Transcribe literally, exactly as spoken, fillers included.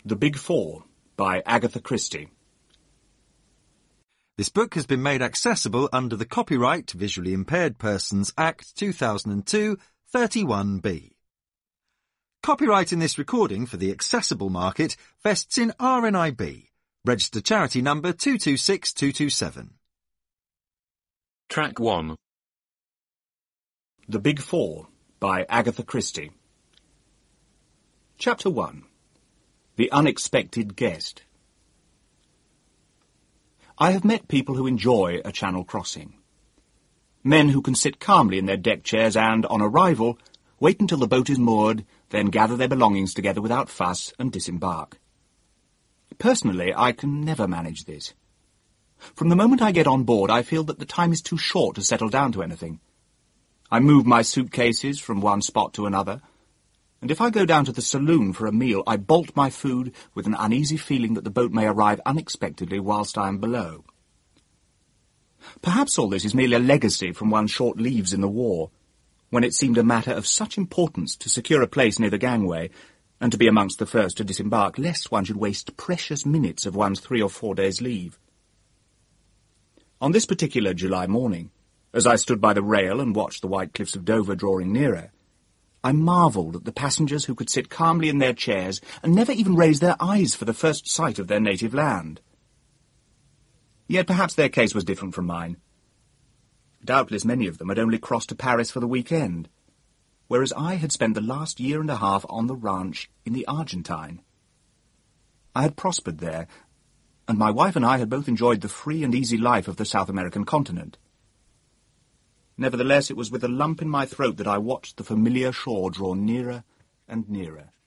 The Big Four by Agatha Christie. This book has been made accessible under the Copyright to Visually Impaired Persons Act two thousand two, thirty-one B. Copyright in this recording for the accessible market vests in R N I B, registered charity number two two six two two seven. Track one. The Big Four by Agatha Christie. Chapter one. The Unexpected Guest. I have met people who enjoy a Channel crossing. Men who can sit calmly in their deck chairs and, on arrival, wait until the boat is moored, then gather their belongings together without fuss and disembark. Personally, I can never manage this. From the moment I get on board, I feel that the time is too short to settle down to anything. I move my suitcases from one spot to another, and if I go down to the saloon for a meal, I bolt my food with an uneasy feeling that the boat may arrive unexpectedly whilst I am below. Perhaps all this is merely a legacy from one's short leaves in the war, when it seemed a matter of such importance to secure a place near the gangway, and to be amongst the first to disembark, lest one should waste precious minutes of one's three or four days' leave. On this particular July morning, as I stood by the rail and watched the white cliffs of Dover drawing nearer, I marvelled at the passengers who could sit calmly in their chairs and never even raise their eyes for the first sight of their native land. Yet perhaps their case was different from mine. Doubtless many of them had only crossed to Paris for the weekend, whereas I had spent the last year and a half on the ranch in the Argentine. I had prospered there, and my wife and I had both enjoyed the free and easy life of the South American continent. Nevertheless, it was with a lump in my throat that I watched the familiar shore draw nearer and nearer.